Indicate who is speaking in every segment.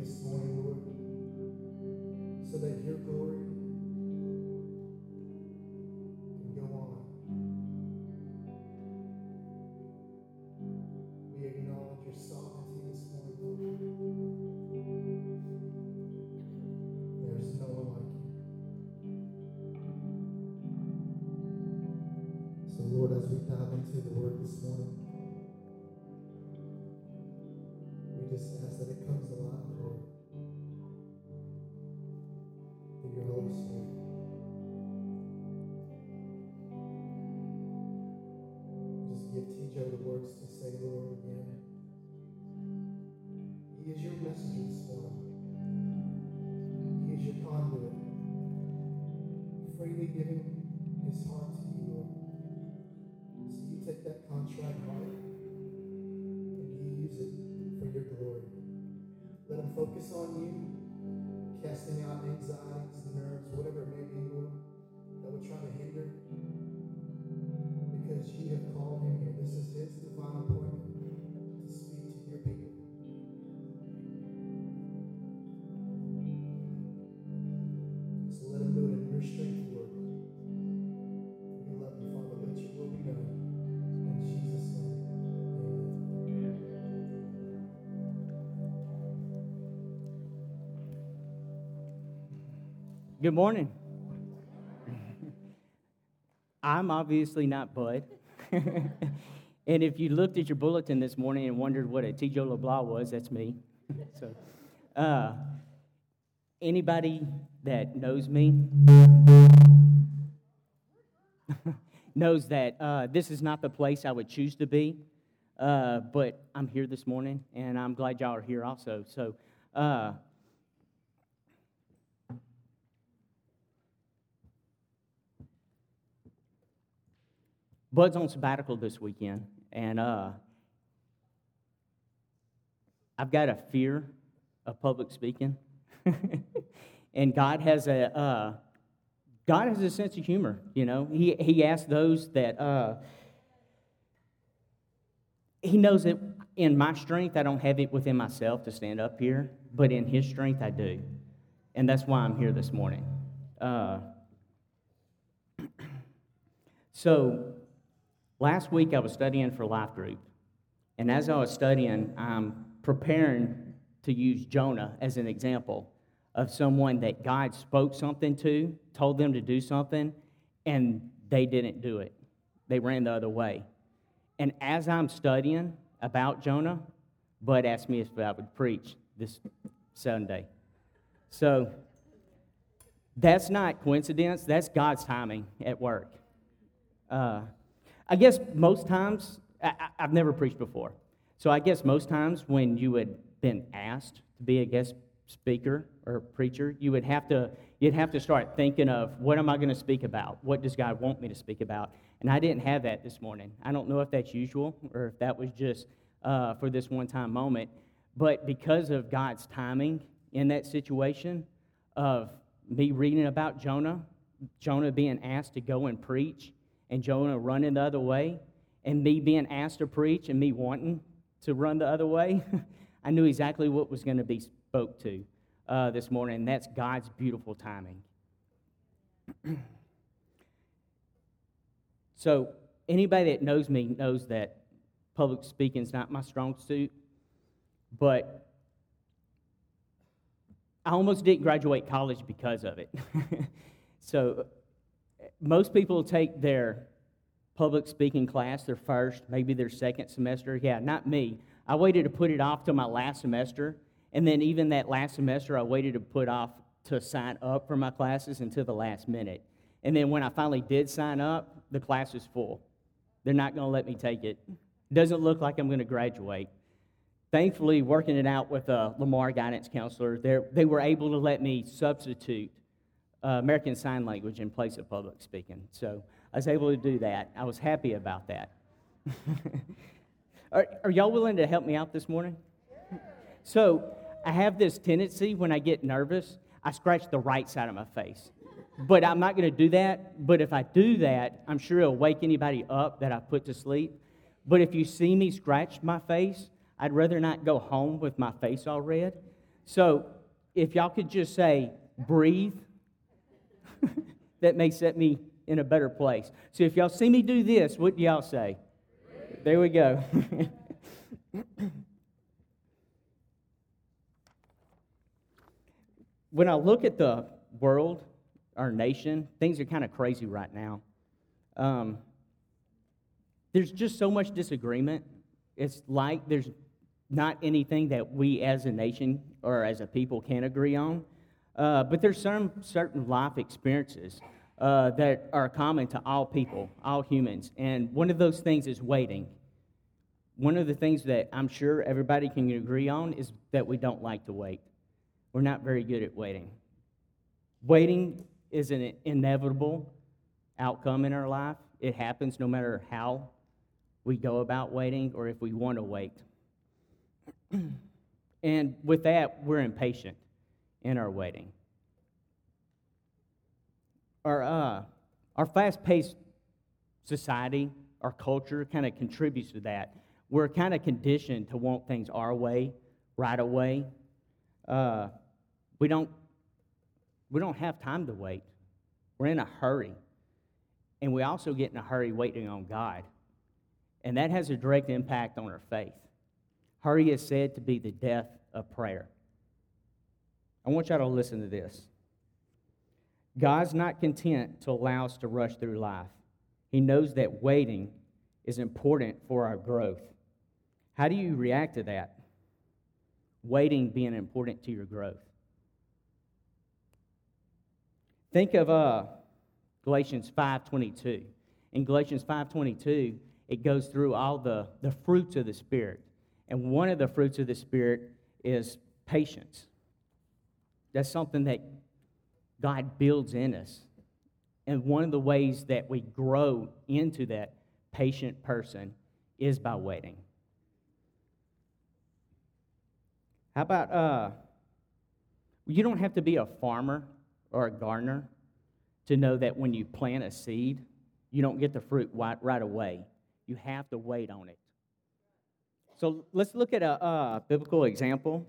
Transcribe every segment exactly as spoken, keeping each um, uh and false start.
Speaker 1: this morning, Lord, so that your glory can go on. We acknowledge your sovereignty this morning, Lord. There's no one like you. So, Lord, as we dive into the word this morning, we just ask that it comes alive, Lord, through your Holy Spirit. Just give T J the words to say, Lord, again. He is your messenger this morning. He is your conduit, freely giving his heart to you, Lord. So you take that contrite heart and you use it for your glory. Let him focus on you, casting out anxieties, nerves, whatever it may be, Lord, that would try to hinder, because you have called him here. This is his divine appointment to speak to your people. So let him do it in your strength, Lord. We love you, Father. Let your will be done. In Jesus' name, amen.
Speaker 2: Good morning. I'm obviously not Bud. And if you looked at your bulletin this morning and wondered what a T J LeBlanc was, that's me. So, uh, anybody that knows me knows that uh, this is not the place I would choose to be, uh, but I'm here this morning, and I'm glad y'all are here also. So, uh, Bud's on sabbatical this weekend, and uh, I've got a fear of public speaking, and God has a uh, God has a sense of humor. You know, He He asks those that uh, He knows that in my strength I don't have it within myself to stand up here, but in His strength I do, and that's why I'm here this morning. Uh, so. Last week I was studying for Life Group, and as I was studying, I'm preparing to use Jonah as an example of someone that God spoke something to, told them to do something, and they didn't do it. They ran the other way. And as I'm studying about Jonah, Bud asked me if I would preach this Sunday. So that's not coincidence. That's God's timing at work. Uh, I guess most times, I, I've never preached before, so I guess most times when you had been asked to be a guest speaker or preacher, you would have to, you'd have to start thinking of, what am I going to speak about? What does God want me to speak about? And I didn't have that this morning. I don't know if that's usual or if that was just uh, for this one-time moment, but because of God's timing in that situation of me reading about Jonah, Jonah being asked to go and preach, and Jonah running the other way, and me being asked to preach and me wanting to run the other way, I knew exactly what was going to be spoke to uh, this morning, and that's God's beautiful timing. So anybody that knows me knows that public speaking is not my strong suit, but I almost didn't graduate college because of it. So most people take their public speaking class, their first, maybe their second semester. Yeah, not me. I waited to put it off till my last semester, and then even that last semester, I waited to put off to sign up for my classes until the last minute. And then when I finally did sign up, the class was full. They're not going to let me take it. It doesn't look like I'm going to graduate. Thankfully, working it out with a Lamar guidance counselor, they were able to let me substitute Uh, American Sign Language in place of public speaking. So I was able to do that. I was happy about that. are, are y'all willing to help me out this morning? So I have this tendency when I get nervous, I scratch the right side of my face. But I'm not going to do that. But if I do that, I'm sure it'll wake anybody up that I put to sleep. But if you see me scratch my face, I'd rather not go home with my face all red. So if y'all could just say, breathe, that may set me in a better place. So if y'all see me do this, what do y'all say? There we go. When I look at the world, our nation, things are kind of crazy right now. Um, there's just so much disagreement. It's like there's not anything that we as a nation or as a people can agree on. Uh, but there's some certain life experiences uh, that are common to all people, all humans. And one of those things is waiting. One of the things that I'm sure everybody can agree on is that we don't like to wait. We're not very good at waiting. Waiting is an inevitable outcome in our life. It happens no matter how we go about waiting or if we want to wait. And with that, we're impatient in our waiting. Our, uh, our fast-paced society, our culture kind of contributes to that. We're kind of conditioned to want things our way, right away. Uh, we don't we don't have time to wait. We're in a hurry. And we also get in a hurry waiting on God. And that has a direct impact on our faith. Hurry is said to be the death of prayer. I want y'all to listen to this. God's not content to allow us to rush through life. He knows that waiting is important for our growth. How do you react to that? Waiting being important to your growth. Think of uh, Galatians five twenty-two. In Galatians five twenty-two, it goes through all the, the fruits of the Spirit. And one of the fruits of the Spirit is patience. That's something that God builds in us. And one of the ways that we grow into that patient person is by waiting. How about, uh, you don't have to be a farmer or a gardener to know that when you plant a seed, you don't get the fruit right, right away. You have to wait on it. So let's look at a, a biblical example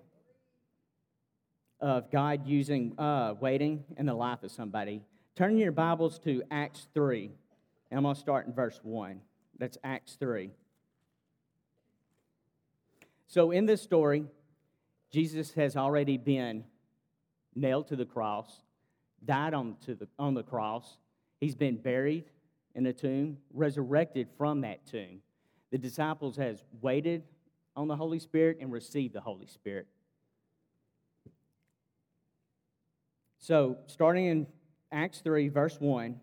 Speaker 2: of God using uh, waiting in the life of somebody. Turn your Bibles to Acts three, and I'm going to start in verse one. That's Acts three. So in this story, Jesus has already been nailed to the cross, died on, to the, on the cross. He's been buried in a tomb, resurrected from that tomb. The disciples has waited on the Holy Spirit and received the Holy Spirit. So, starting in Acts three, verse one,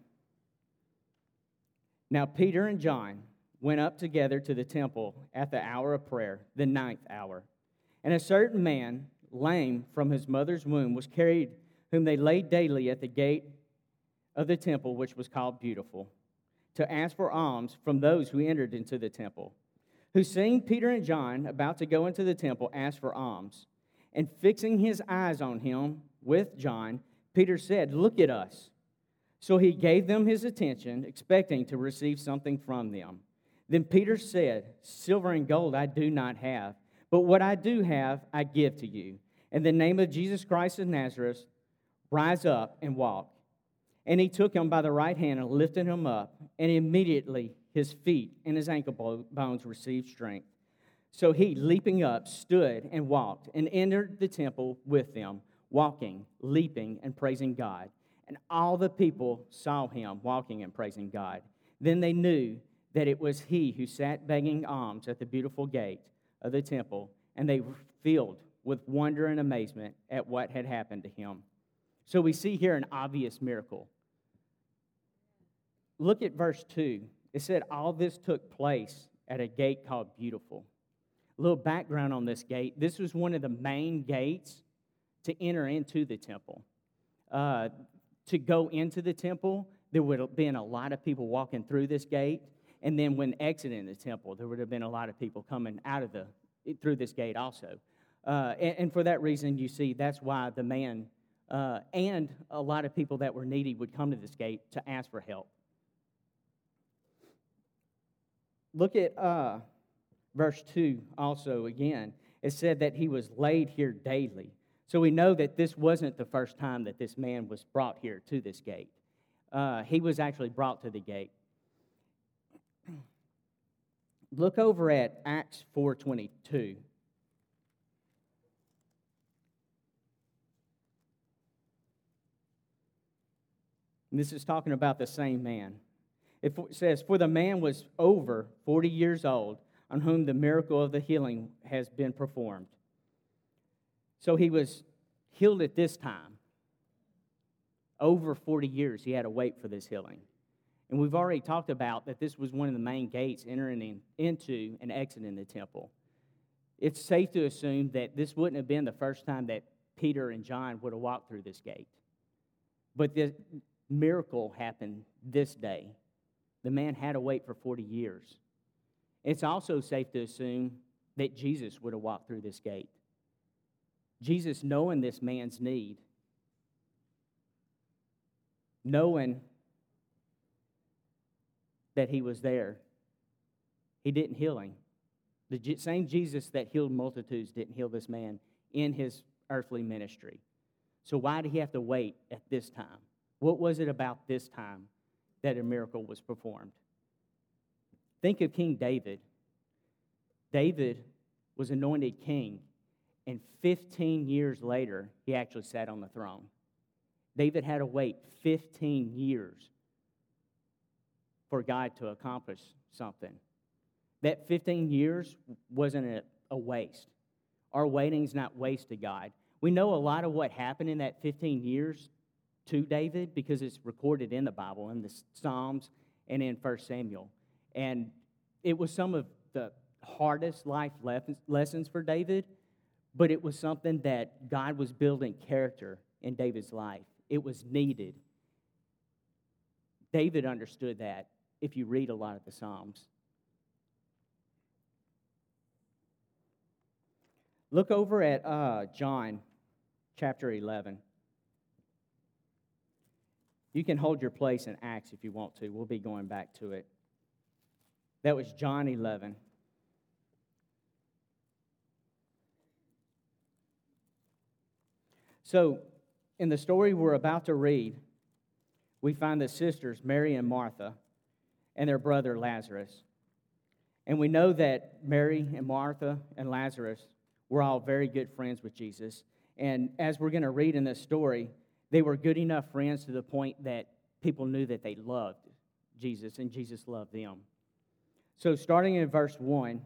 Speaker 2: now Peter and John went up together to the temple at the hour of prayer, the ninth hour. And a certain man, lame from his mother's womb, was carried, whom they laid daily at the gate of the temple, which was called Beautiful, to ask for alms from those who entered into the temple, who, seeing Peter and John about to go into the temple, asked for alms. And fixing his eyes on him with John, Peter said, "Look at us." So he gave them his attention, expecting to receive something from them. Then Peter said, "Silver and gold I do not have, but what I do have I give to you. In the name of Jesus Christ of Nazareth, rise up and walk." And he took him by the right hand and lifted him up, and immediately his feet and his ankle bones received strength. So he, leaping up, stood and walked and entered the temple with them, walking, leaping, and praising God. And all the people saw him walking and praising God. Then they knew that it was he who sat begging alms at the Beautiful gate of the temple, and they were filled with wonder and amazement at what had happened to him. So we see here an obvious miracle. Look at verse two. It said all this took place at a gate called Beautiful. A little background on this gate. This was one of the main gates to enter into the temple. Uh, to go into the temple, there would have been a lot of people walking through this gate. And then when exiting the temple, there would have been a lot of people coming out of the through this gate also. Uh, and, and for that reason, you see, that's why the man uh, and a lot of people that were needy would come to this gate to ask for help. Look at uh, verse two also again. It said that he was laid here daily. So we know that this wasn't the first time that this man was brought here to this gate. Uh, he was actually brought to the gate. Look over at Acts four twenty-two. And this is talking about the same man. It says, "For the man was over forty years old, on whom the miracle of the healing has been performed." So he was healed at this time. Over forty years he had to wait for this healing. And we've already talked about that this was one of the main gates entering in, into and exiting the temple. It's safe to assume that this wouldn't have been the first time that Peter and John would have walked through this gate. But the miracle happened this day. The man had to wait for forty years. It's also safe to assume that Jesus would have walked through this gate. Jesus, knowing this man's need, knowing that he was there, he didn't heal him. The same Jesus that healed multitudes didn't heal this man in his earthly ministry. So why did he have to wait at this time? What was it about this time that a miracle was performed? Think of King David. David was anointed king, and fifteen years later, he actually sat on the throne. David had to wait fifteen years for God to accomplish something. That fifteen years wasn't a, a waste. Our waiting's not waste to God. We know a lot of what happened in that fifteen years to David because it's recorded in the Bible, in the Psalms and in First Samuel. And it was some of the hardest life lessons for David, but it was something that God was building character in David's life. It was needed. David understood that if you read a lot of the Psalms. Look over at uh, John chapter eleven. You can hold your place in Acts if you want to. We'll be going back to it. That was John eleven. So, in the story we're about to read, we find the sisters, Mary and Martha, and their brother Lazarus. And we know that Mary and Martha and Lazarus were all very good friends with Jesus. And as we're going to read in this story, they were good enough friends to the point that people knew that they loved Jesus and Jesus loved them. So starting in verse one,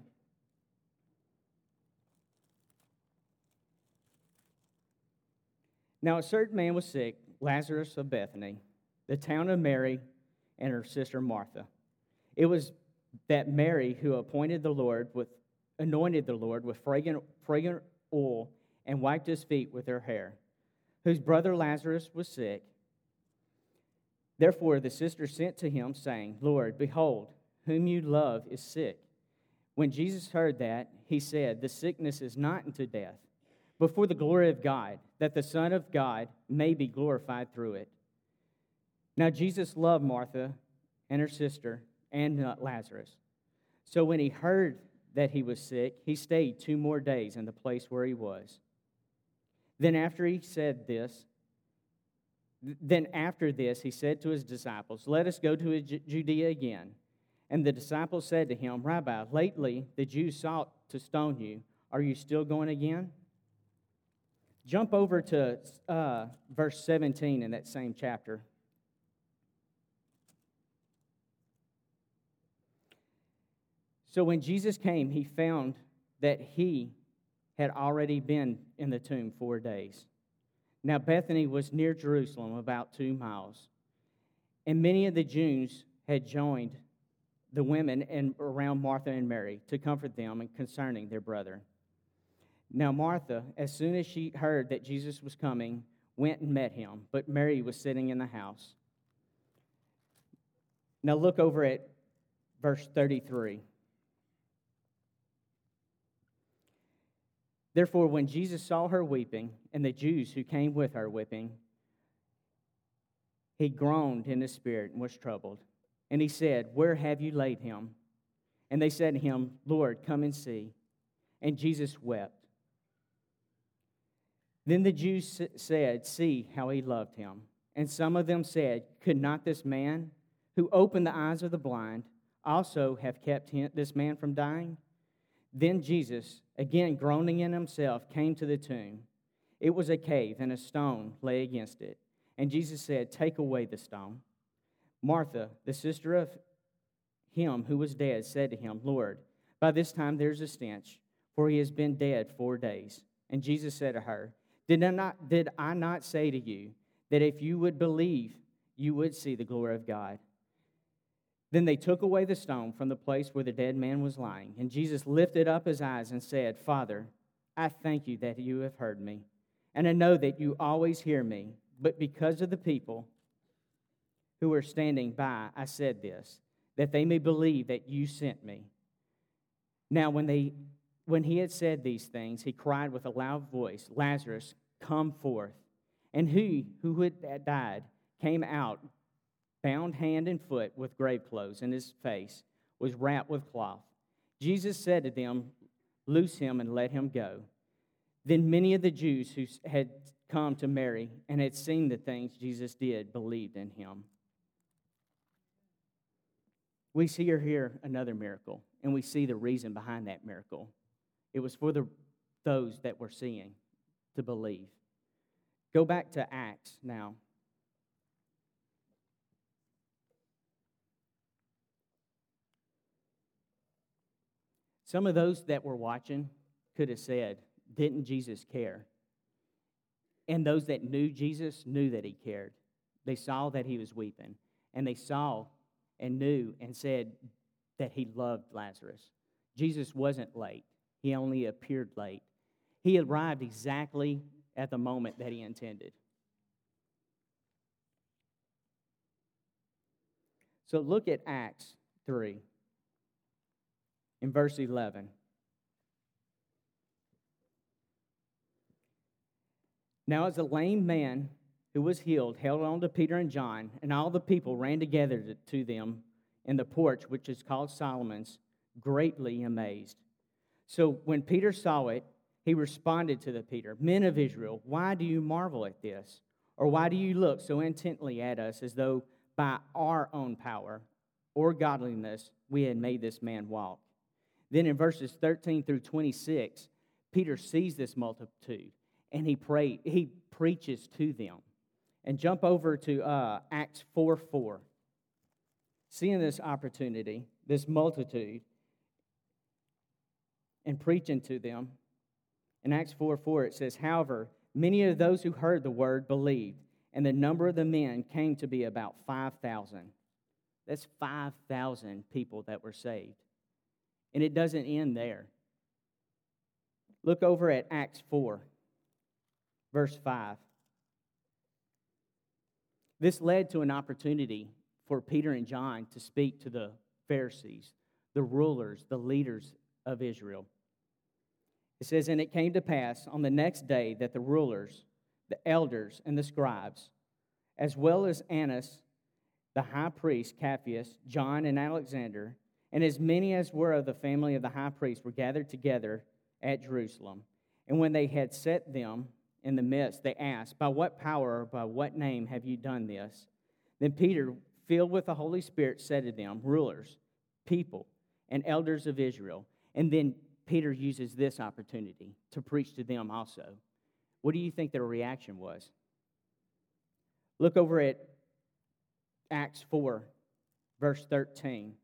Speaker 2: now a certain man was sick, Lazarus of Bethany, the town of Mary and her sister Martha. It was that Mary who appointed the Lord with anointed the Lord with fragrant, fragrant oil and wiped his feet with her hair, whose brother Lazarus was sick. Therefore the sisters sent to him, saying, Lord, behold, whom you love is sick. When Jesus heard that, he said, the sickness is not unto death, but for the glory of God, that the Son of God may be glorified through it. Now Jesus loved Martha and her sister and Lazarus. So when he heard that he was sick, he stayed two more days in the place where he was. Then after he said this, then after this he said to his disciples, let us go to Judea again. And the disciples said to him, Rabbi, lately the Jews sought to stone you. Are you still going again? Jump over to uh, verse seventeen in that same chapter. So when Jesus came, he found that he had already been in the tomb four days. Now Bethany was near Jerusalem, about two miles. And many of the Jews had joined the women and around Martha and Mary to comfort them and concerning their brother. Now Martha, as soon as she heard that Jesus was coming, went and met him, but Mary was sitting in the house. Now look over at verse thirty-three. Therefore, when Jesus saw her weeping, and the Jews who came with her weeping, he groaned in his spirit and was troubled. And he said, Where have you laid him? And they said to him, Lord, come and see. And Jesus wept. Then the Jews said, "See how he loved him." And some of them said, "Could not this man who opened the eyes of the blind also have kept him, this man from dying?" Then Jesus, again groaning in himself, came to the tomb. It was a cave, and a stone lay against it. And Jesus said, "Take away the stone." Martha, the sister of him who was dead, said to him, "Lord, by this time there's a stench, for he has been dead four days." And Jesus said to her, Did I not, did I not say to you that if you would believe, you would see the glory of God? Then they took away the stone from the place where the dead man was lying. And Jesus lifted up his eyes and said, "Father, I thank you that you have heard me. And I know that you always hear me. But because of the people who were standing by, I said this, that they may believe that you sent me." Now when they when he had said these things, he cried with a loud voice, "Lazarus, come forth." And he who had died came out, bound hand and foot with grave clothes, and his face was wrapped with cloth. Jesus said to them, "Loose him and let him go." Then many of the Jews who had come to Mary and had seen the things Jesus did believed in him. We see here another miracle, and we see the reason behind that miracle. It was for the those that were seeing to believe. Go back to Acts now. Some of those that were watching could have said, "Didn't Jesus care?" And those that knew Jesus knew that he cared. They saw that he was weeping, and they saw and knew and said that he loved Lazarus. Jesus wasn't late. He only appeared late. He arrived exactly at the moment that he intended. So look at Acts three in verse eleven. Now as a lame man who was healed held on to Peter and John, and all the people ran together to them in the porch, which is called Solomon's, greatly amazed. So when Peter saw it, he responded to the Peter, "Men of Israel, why do you marvel at this? Or why do you look so intently at us as though by our own power or godliness we had made this man walk?" Then in verses thirteen through twenty-six, Peter sees this multitude, and he pray, he preaches to them. And jump over to uh, Acts four four. Seeing this opportunity, this multitude, and preaching to them, in Acts four four it says, "However, many of those who heard the word believed, and the number of the men came to be about five thousand. That's five thousand people that were saved. And it doesn't end there. Look over at Acts four, verse five. This led to an opportunity for Peter and John to speak to the Pharisees, the rulers, the leaders of Israel. It says, "And it came to pass on the next day that the rulers, the elders, and the scribes, as well as Annas, the high priest, Caiaphas, John, and Alexander, and as many as were of the family of the high priest, were gathered together at Jerusalem. And when they had set them in the midst, they asked, 'By what power or by what name have you done this?' Then Peter, filled with the Holy Spirit, said to them, 'Rulers, people, and elders of Israel.'" And then Peter uses this opportunity to preach to them also. What do you think their reaction was? Look over at Acts four, verse thirteen.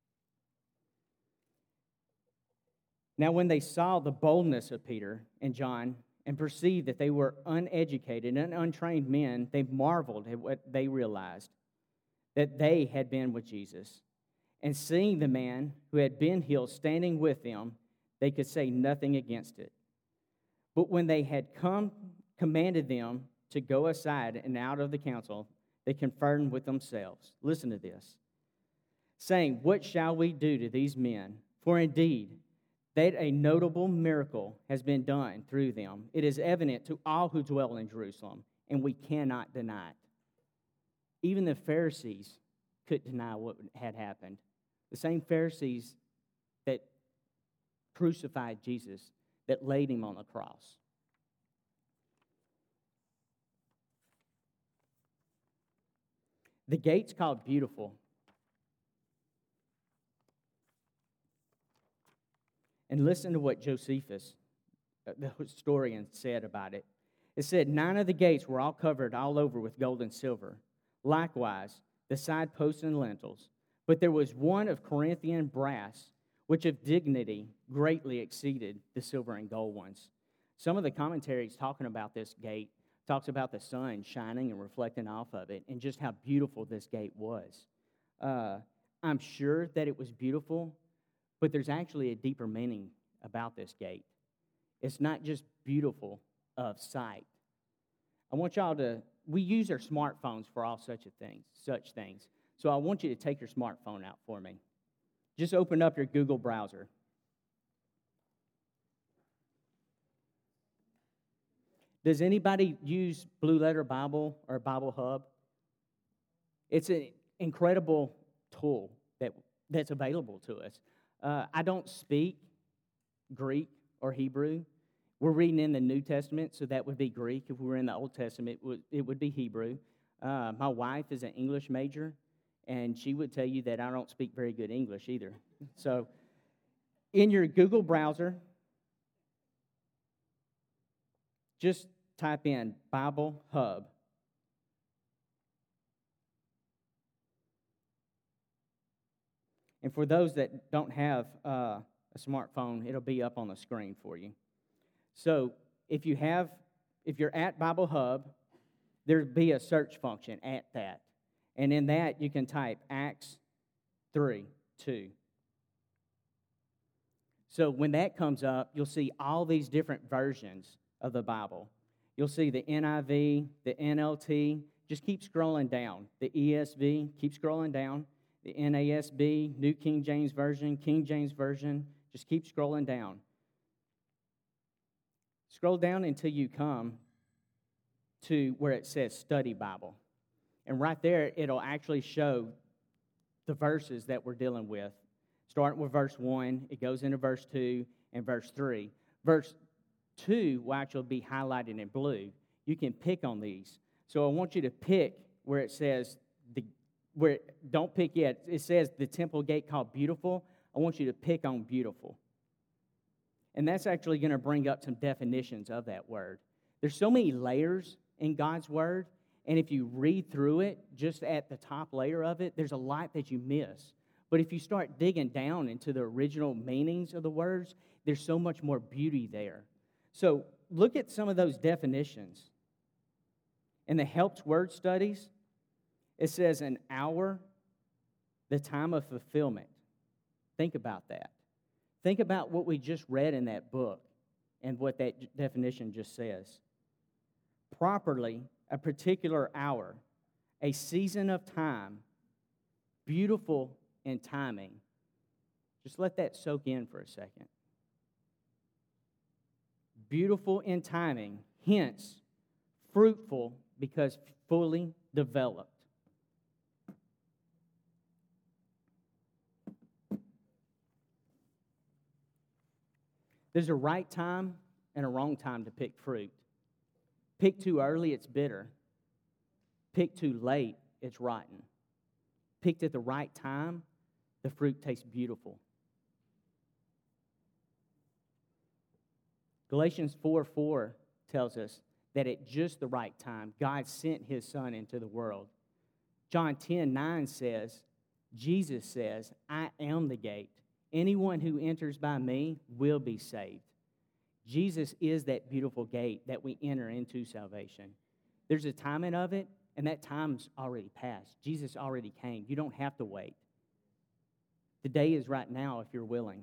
Speaker 2: "Now when they saw the boldness of Peter and John and perceived that they were uneducated and untrained men, they marveled at what they realized, that they had been with Jesus. And seeing the man who had been healed standing with them, they could say nothing against it. But when they had come, commanded them to go aside and out of the council, they conferred with themselves." Listen to this. "Saying, 'What shall we do to these men? For indeed, that a notable miracle has been done through them. It is evident to all who dwell in Jerusalem, and we cannot deny it.'" Even the Pharisees couldn't deny what had happened. The same Pharisees that crucified Jesus, that laid him on the cross. The gate's called Beautiful. And listen to what Josephus, the historian, said about it. It said, nine of the gates were all covered all over with gold and silver. Likewise, the side posts and lintels. But there was one of Corinthian brass, which of dignity greatly exceeded the silver and gold ones. Some of the commentaries talking about this gate talks about the sun shining and reflecting off of it and just how beautiful this gate was. Uh, I'm sure that it was beautiful, but there's actually a deeper meaning about this gate. It's not just beautiful of sight. I want y'all to, we use our smartphones for all such a thing, such things. So I want you to take your smartphone out for me. Just open up your Google browser. Does anybody use Blue Letter Bible or Bible Hub? It's an incredible tool that, that's available to us. Uh, I don't speak Greek or Hebrew. We're reading in the New Testament, so that would be Greek. If we were in the Old Testament, it would, it would be Hebrew. Uh, my wife is an English major, and she would tell you that I don't speak very good English either. So in your Google browser, just type in Bible Hub. And for those that don't have uh, a smartphone, it'll be up on the screen for you. So if you have, if you're at Bible Hub, there'd be a search function at that. And in that, you can type Acts three two. So when that comes up, you'll see all these different versions of the Bible. You'll see the N I V, the N L T. Just keep scrolling down. The E S V, keep scrolling down. The N A S B, New King James Version, King James Version. Just keep scrolling down. Scroll down until you come to where it says Study Bible. And right there, it'll actually show the verses that we're dealing with. Starting with verse one, it goes into verse two and verse three. Verse two will actually be highlighted in blue. You can pick on these. So I want you to pick where it says, the where it, don't pick yet. It says the temple gate called Beautiful. I want you to pick on Beautiful. And that's actually going to bring up some definitions of that word. There's so many layers in God's word, and if you read through it, just at the top layer of it, there's a lot that you miss. But if you start digging down into the original meanings of the words, there's so much more beauty there. So look at some of those definitions. In the Helps Word Studies, it says an hour, the time of fulfillment. Think about that. Think about what we just read in that book and what that definition just says. Properly, a particular hour, a season of time, beautiful in timing. Just let that soak in for a second. Beautiful in timing, hence fruitful because fully developed. There's a right time and a wrong time to pick fruit. Pick too early, it's bitter. Pick too late, it's rotten. Picked at the right time, the fruit tastes beautiful. Galatians four four tells us that at just the right time, God sent his Son into the world. John ten nine says, Jesus says, I am the gate. Anyone who enters by me will be saved. Jesus is that beautiful gate that we enter into salvation. There's a timing of it, and that time's already passed. Jesus already came. You don't have to wait. The day is right now if you're willing.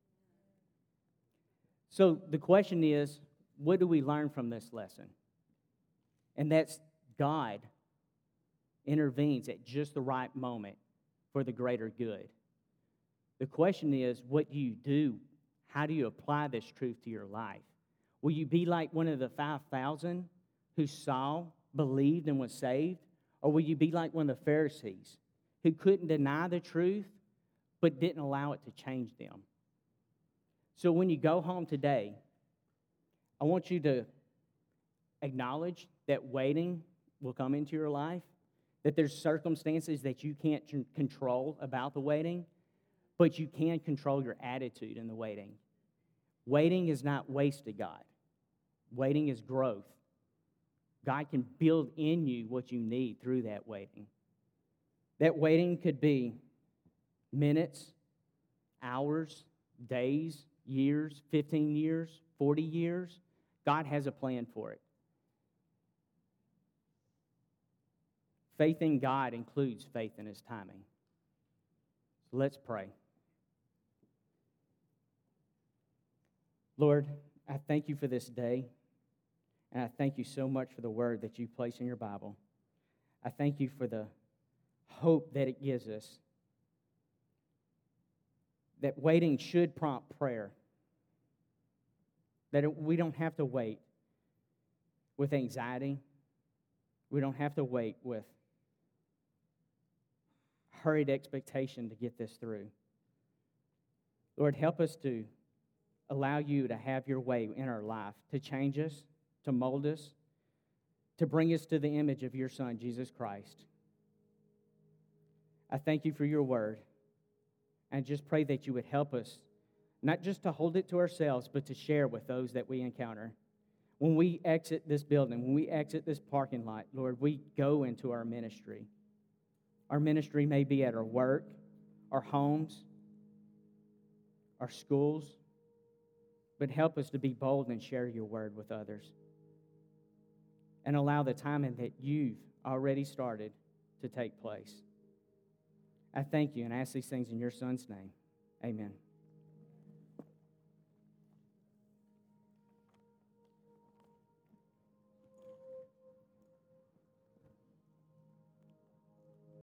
Speaker 2: So the question is, what do we learn from this lesson? And that's God intervenes at just the right moment for the greater good. The question is, what do you do? How do you apply this truth to your life? Will you be like one of the five thousand who saw, believed, and was saved? Or will you be like one of the Pharisees who couldn't deny the truth but didn't allow it to change them? So when you go home today, I want you to acknowledge that waiting will come into your life, that there's circumstances that you can't con- control about the waiting, but you can control your attitude in the waiting. Waiting is not wasted, God. Waiting is growth. God can build in you what you need through that waiting. That waiting could be minutes, hours, days, years, fifteen years, forty years. God has a plan for it. Faith in God includes faith in His timing. So let's pray. Lord, I thank you for this day, and I thank you so much for the word that you place in your Bible. I thank you for the hope that it gives us, that waiting should prompt prayer, that it, we don't have to wait with anxiety. We don't have to wait with hurried expectation to get this through. Lord, help us to allow you to have your way in our life, to change us, to mold us, to bring us to the image of your Son, Jesus Christ. I thank you for your word, and just pray that you would help us, not just to hold it to ourselves, but to share with those that we encounter. When we exit this building, when we exit this parking lot, Lord, we go into our ministry. Our ministry may be at our work, our homes, our schools, but help us to be bold and share your word with others. And allow the timing that you've already started to take place. I thank you and ask these things in your Son's name. Amen.